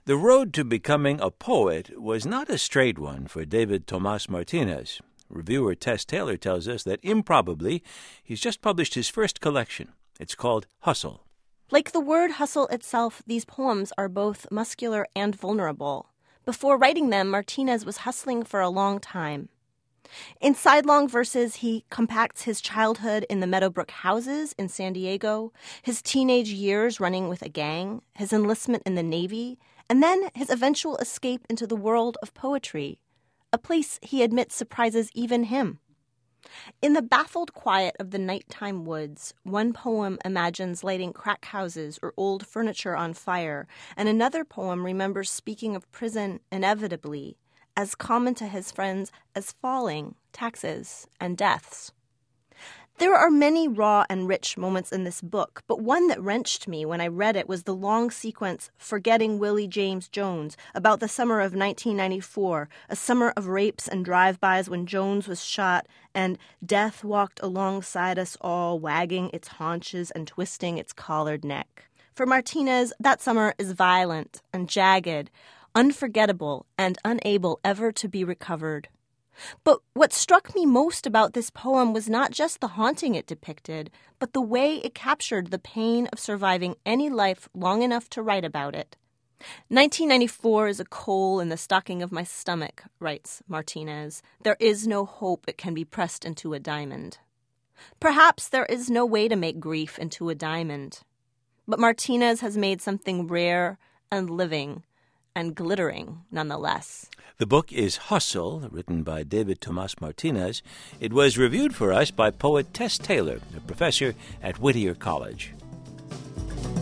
The road to becoming a poet was not a straight one for David Tomas Martinez. Reviewer Tess Taylor tells us that improbably, he's just published his first collection. It's called Hustle. Like the word hustle itself, these poems are both muscular and vulnerable. Before writing them, Martinez was hustling for a long time. In sidelong verses, he compacts his childhood in the Meadowbrook houses in San Diego, his teenage years running with a gang, his enlistment in the Navy, and then his eventual escape into the world of poetry, a place he admits surprises even him. In the baffled quiet of the nighttime woods, one poem imagines lighting crack houses or old furniture on fire, and another poem remembers speaking of prison inevitably, as common to his friends as falling, taxes, and deaths. There are many raw and rich moments in this book, but one that wrenched me when I read it was the long sequence, Forgetting Willie James Jones, about the summer of 1994, a summer of rapes and drive-bys when Jones was shot, and death walked alongside us all, wagging its haunches and twisting its collared neck. For Martinez, that summer is violent and jagged, unforgettable, and unable ever to be recovered. But what struck me most about this poem was not just the haunting it depicted, but the way it captured the pain of surviving any life long enough to write about it. 1994 is a coal in the stocking of my stomach, writes Martinez. There is no hope it can be pressed into a diamond. Perhaps there is no way to make grief into a diamond. But Martinez has made something rare and living and glittering nonetheless. The book is Hustle, written by David Tomas Martinez. It was reviewed for us by poet Tess Taylor, a professor at Whittier College.